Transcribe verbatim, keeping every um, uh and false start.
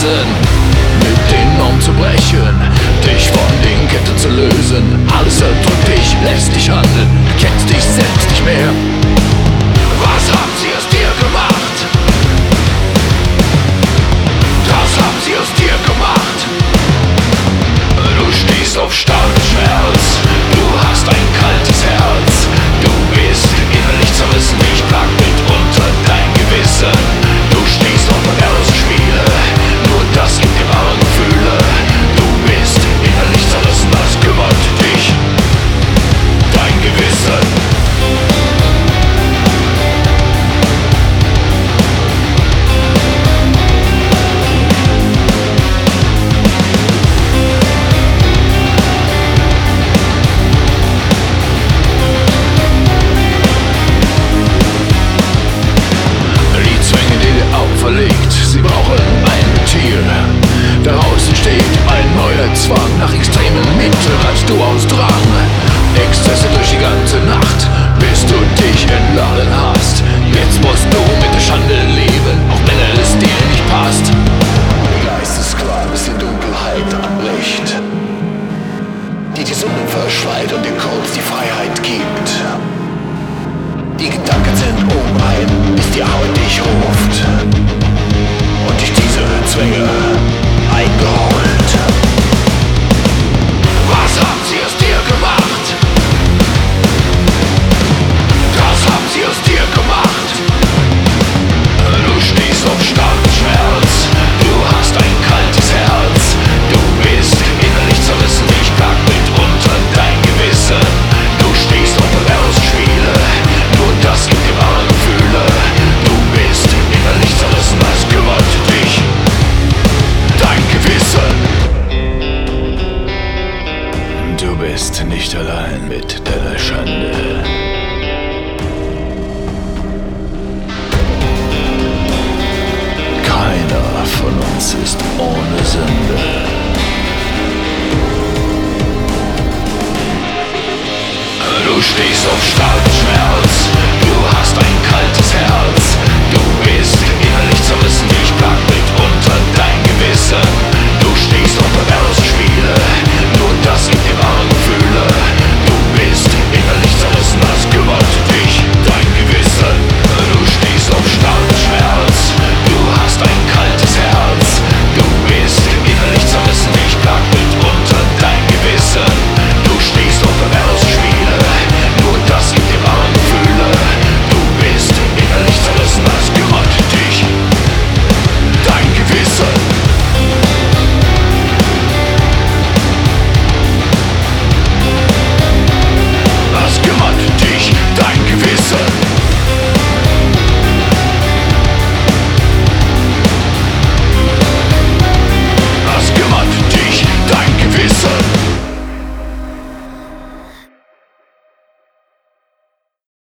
Gewissen, mit den Normen zu brechen, dich von den Ketten zu lösen. Alles erdrückt dich, lässt dich handeln, kennst dich selbst nicht mehr. Was haben sie aus dir gemacht? Das haben sie aus dir gemacht. Du stehst auf starken Schmerz, du hast ein kaltes Herz, du bist innerlich zerrissen, dich plagt mitunter dein Gewissen. Du stehst auf perverse Spiele, nur das gibt dir wahre Gefühle. Du bist innerlich zerrissen, was kümmert dich? Dein Gewissen. Sie brauchen ein Ventil. Daraus entsteht ein neuer Zwang. Nach extremen Mitteln hast du aus Drang. Exzesse durch die ganze Nacht, bis du dich entladen hast. Jetzt musst du mit der Schande leben, auch wenn es dir nicht passt. Der Geistesqual bis die Dunkelheit anbricht, die die Sonne verschweißt und dir kurz die Freiheit gibt. Die Gedanken sind unrein, bis die Arbeit dich ruft und dich diese Zwänge eingeholt. Was haben sie aus dir gemacht? Das haben sie aus dir gemacht. Du stehst auf starken Schmerz, du hast ein kaltes Herz, du bist innerlich zerrissen, dich plagt mitunter dein Gewissen. Du stehst auf perverse Spiele, nur das gibt dir wahre Gefühle. Du bist innerlich zerrissen, was kümmert dich? Dein Gewissen. Du bist nicht allein mit deiner Schande. Keiner von uns ist ohne Sünde. Du stehst auf starken Schmerz.